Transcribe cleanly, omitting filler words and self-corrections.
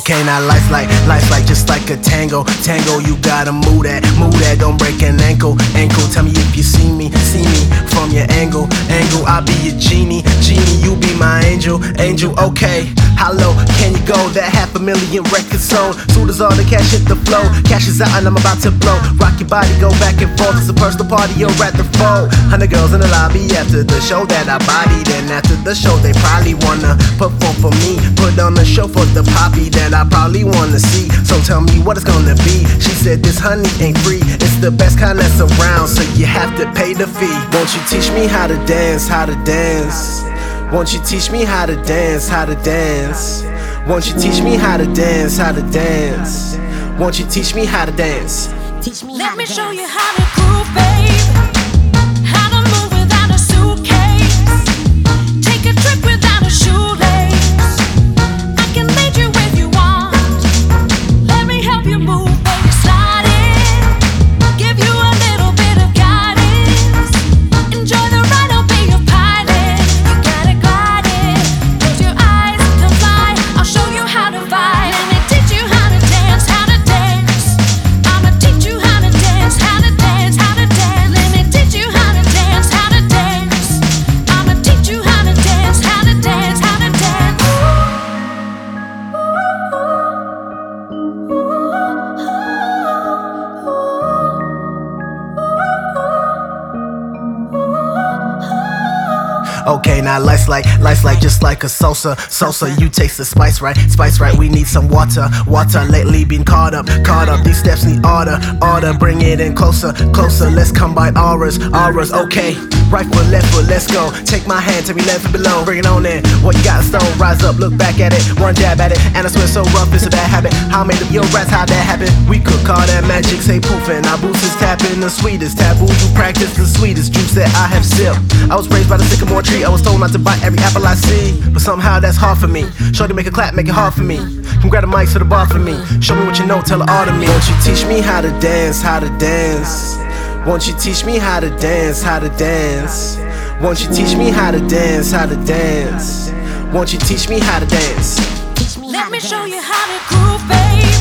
Okay, now life's like just like a tango. Tango, you gotta move that, don't break an ankle. Tell me if you see me from your angle. I'll be your genie, you be my angel. Okay, how low can you go? That 500,000 records sold. Soon as all the cash hit the flow, cash is out and I'm about to blow. Rock your body, go back and forth. It's a personal party, you're at the fold. 100 girls in the lobby after the show that I bodied. And after the show, they probably wanna perform for me. Put on a show for the poppy that I probably wanna see. So tell me what it's gonna be. She said this honey ain't free. It's the best kind that's around, so you have to pay the fee. Won't you teach me how to dance, how to dance? Won't you teach me how to dance, how to dance? Won't you teach me how to dance, how to dance? Won't you teach me how to dance? Teach me Let me show you how to groove, babe. How to move without a suitcase. Take a trip without a shoelace. I can lead you where you want. Let me help you move, baby, slide in. Give you a little bit of guidance. Enjoy the ride, I'll be your pilot. You gotta glide it. Close your eyes, come fly. I'll show you how to vibe. Let me teach you how to dance, how to dance. I'ma teach you how to dance, how to dance, how to dance. Let me teach you how to dance, how to dance. I'ma teach you how to dance, how to dance, how to dance. Okay, now life's like just like a salsa. You taste the spice right. We need some water. Lately been caught up. These steps need order. Bring it in closer. Let's come by auras. Okay, right foot, left foot, let's go. Take my hand, tell me left and below. Bring it on in. What you got in stone? Rise up, look back at it. One jab at it, and I swear so rough, it's a bad habit. How made of your rats? How that happen? We could call that magic. Say poof, and our boots is tapping the sweetest taboo. You practice the sweetest juice that I have sipped. I was raised by the sycamore tree. I was told not to bite every apple I see, but somehow that's hard for me. Shorty make a clap, make it hard for me. Come grab the mic to the bar for me. Show me what you know, tell the art of me. Won't you teach me how to dance, how to dance? Won't you teach me how to dance, how to dance? Won't you teach me how to dance, how to dance? Won't you teach me how to dance? Let me show you how to groove, babe.